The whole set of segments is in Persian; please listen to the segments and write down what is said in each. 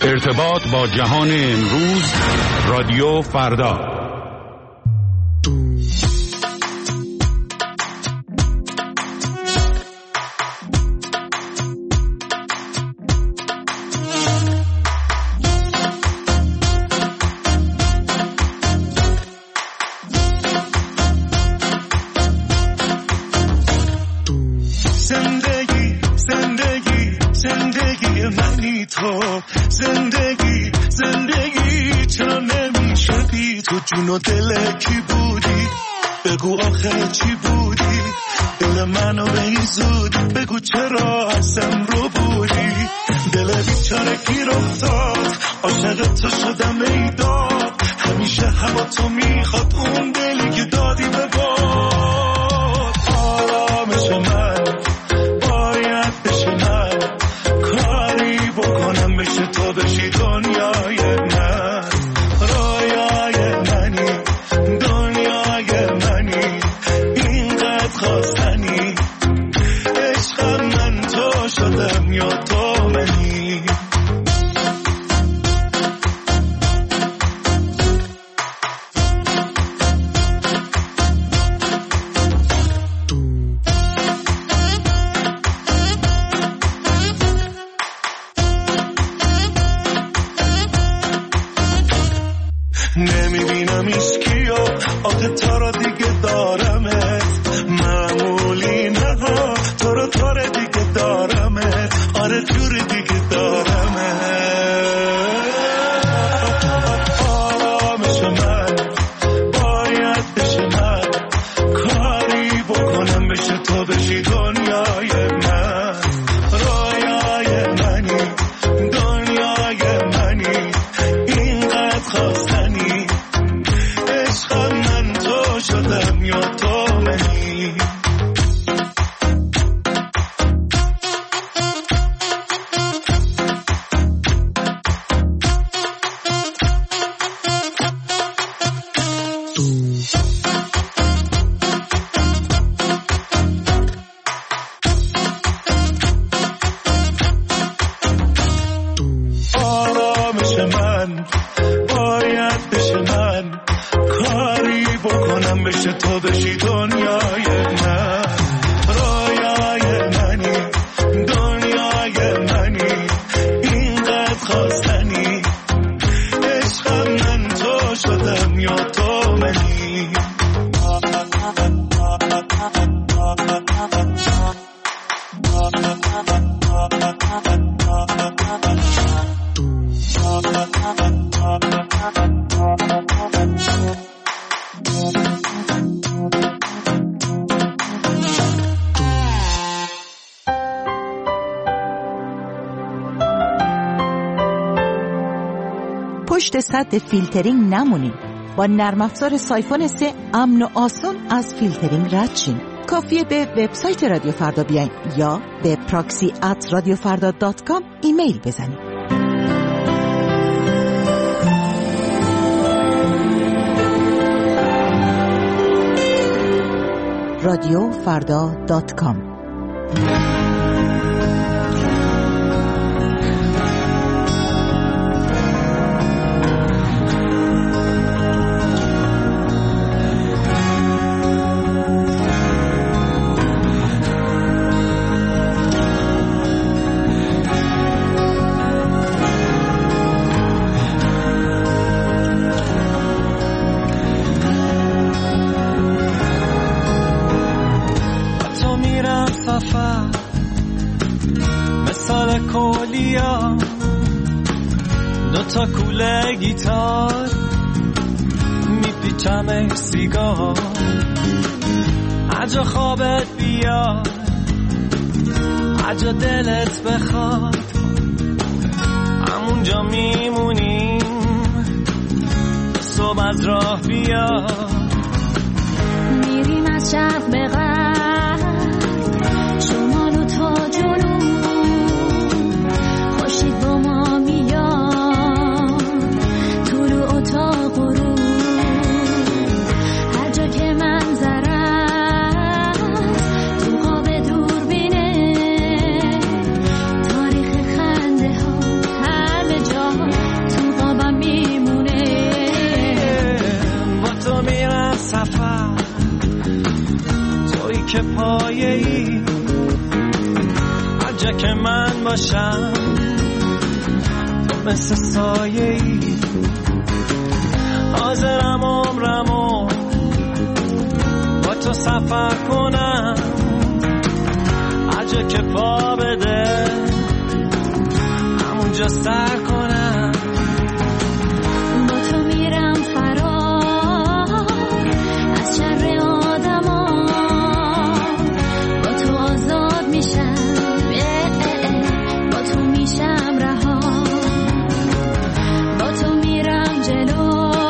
ارتباط با جهان امروز، رادیو فردا. جون و دل کی بودی؟ بگو آخه چی بودی؟ دل منو بیزود بگو چرا ازم رو بودی؟ دل بیچاره گیر افتاد عاشق تو شدم ایداد همیشه هوا تو میخواد اون دلی که دادی به باد آرامش من باید بشی من کاری بکنم بشه تو بشی دنیای من رویای منی دنیای منی اینقدر خواستنی عشقم من تو شدم یا تو منی نمیبینم ایسکیو آخه تا را دیگه دارمت معمولی نها تو رو تاره دیگه دارمت آره جوری دیگه دارمت آرامش من باید بشه من کاری بکنم بشه تو بشی دنیای من رویای منی دنیای منی اینقدر خواستنی عشقم من تو شدم یا تو منی آرامش من باید بشه من کاری بکنم بشه تو بشی دنیای من رویای منی دنیای منی اینقدر خواستنی عشقم من تو شدم یا تو منی پشت سد فیلترینگ نمونین. با نرم افزار سایفون 3 امن و آسان از فیلترینگ رد شین. کافیه به وبسایت رادیو فردا بیاین یا به proxy@radiofarda.com ایمیل بزنید. radiofarda.com مثال کولیا دوتا کوله گیتار میپیچم سیگار هرجا خوابت بیاد هرجا دلت بخواد همونجا میمونیم صبح از راه بیاد میریم از شرق به غرب شمال و تا جنوب خورشید با ما میاد طلوع و تا غروب هر جا که منظره تو قاب دوربینه تاریخ خنده ها همه جا پایه‌ای هر جا که من باشم تو مثل سایه‌ای حاضرم عمرمو با تو سفر کنم هر جا که پا بده همونجا سر کنم با تو میرم فرار از شر آدما با تو آزاد میشم با تو میشم رها با تو میرم جلو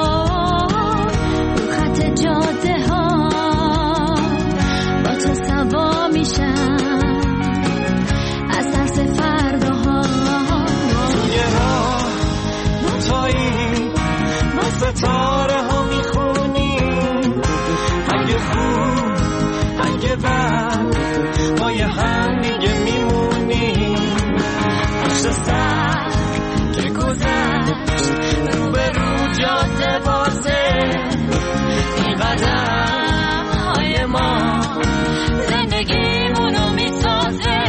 رو خط جاده ها با تو سوا میشم از ترس فرداها یه راه روتایی با ستاره ها میخونی اگه خوب اگه بد با یه هم دیگه میمونی پشت سر که گذشت رو به رو جاده بازه این قدم های ما زندگیمونو میسازه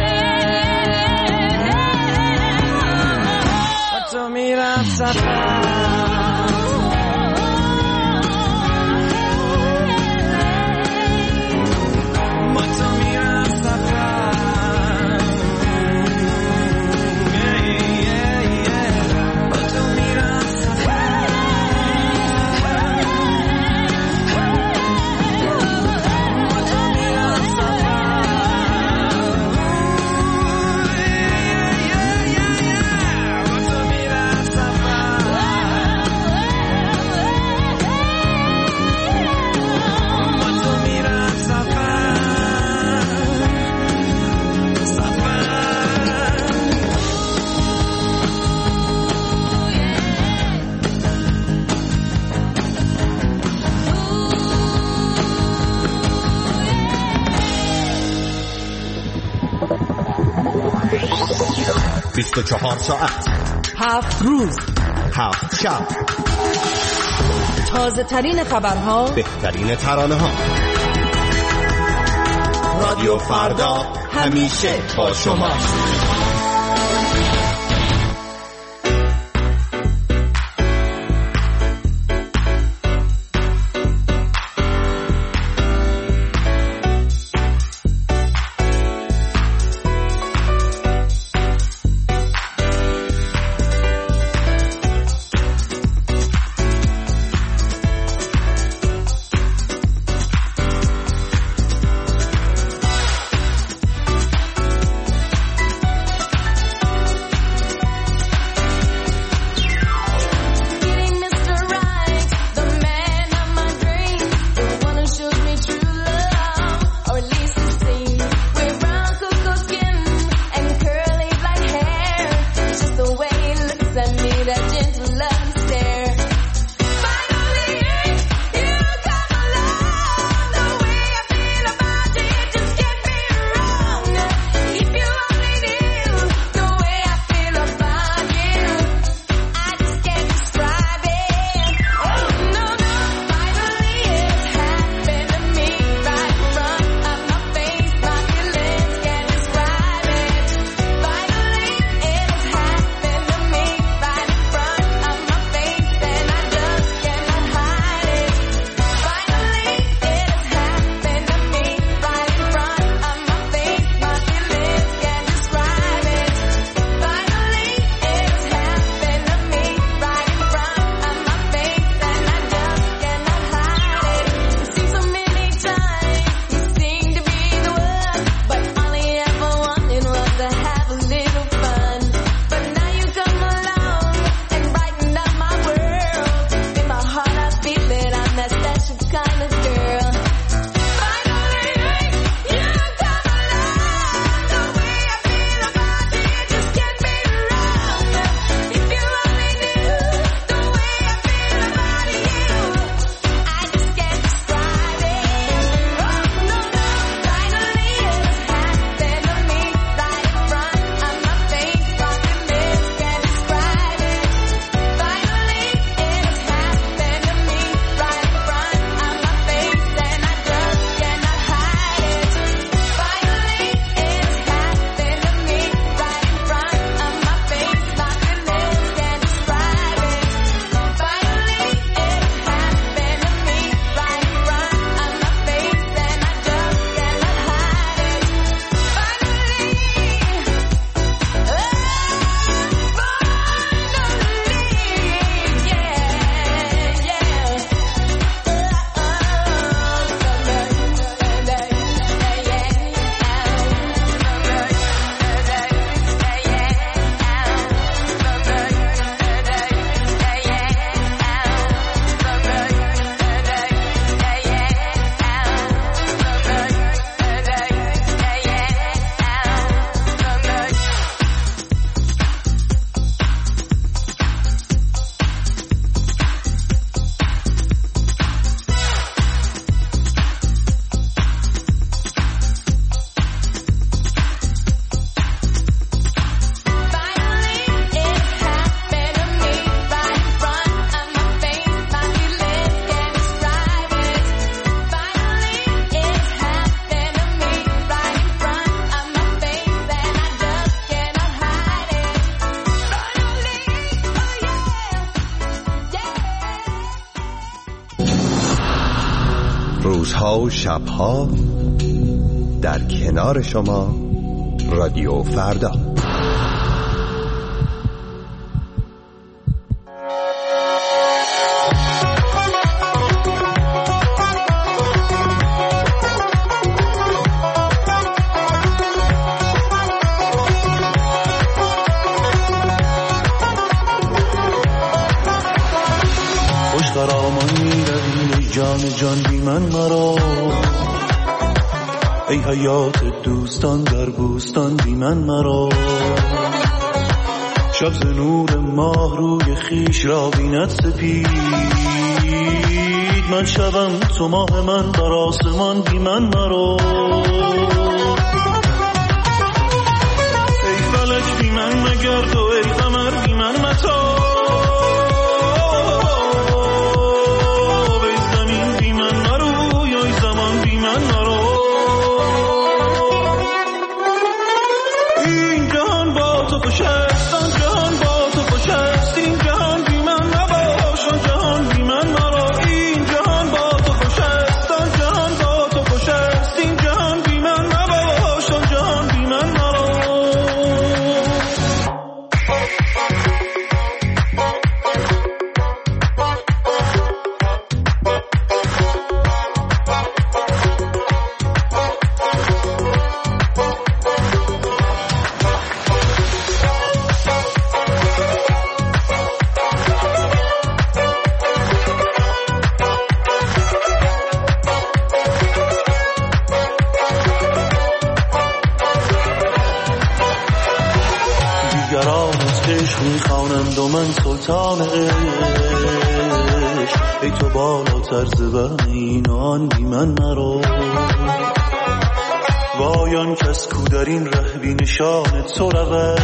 با تو میرم سفر با تو میرم سفر با تو میرم سفر با تو میرم سفر 24 ساعت 7 روز 7 شب تازه ترین خبرها بهترین ترانه ها رادیو فردا همیشه با شما روزها و شبها در کنار شما رادیو فردا. جان بی من مرا، ای حیات دوستان در بوستان بی من مرا. شب ز نور ماه روی خیش را بیند سپید، من شبم تو ماه من بر آسمان بی من مرا. ای فلک بی من مگرد و ای قمر بی من متا، میخوانند و من سلطان عشق، ای تو بالاتر ز وهم این و آن بی من مرا. وای آن کس کو در این ره بی نشان تو رود،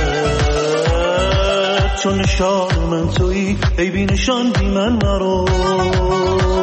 چون نشان من تویی ای بی نشان بی من مرا.